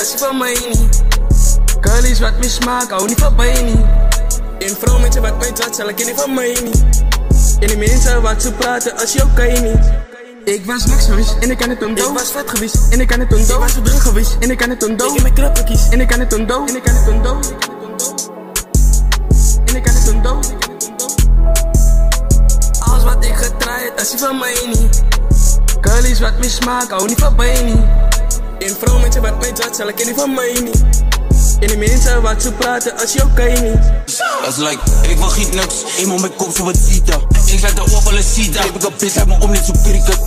als je van mij niet. Girl is wat me smaakt, hou niet van mij niet. Een vrouw met je wat mij zat, zal ik je niet van mij niet. En die mensen wat ze praten, als je ook kan je niet. Ik was niks geweest en ik kan het ontdoen. Ik was vet geweest en ik kan het ontdoen. Ik was zo druk geweest en ik kan het ontdoen. Ik heb mijn krappen kies en ik kan het ontdoen. En ik kan het ontdoen. En ik kan het ontdoen. Alles wat ik getraaid, als je van mij niet. Girl is wat me smaakt, hou niet van mij niet. Een vrouw met je wat mij zat, zal ik je niet van mij niet. En die mensen wat ze praten, als je ook kan je niet. Dat is like, ik wil giet niks, eenmaal mijn kop zo wat ziet. Ik laat de oorballen zien, heb ik een bitch uit me om net zo cricket.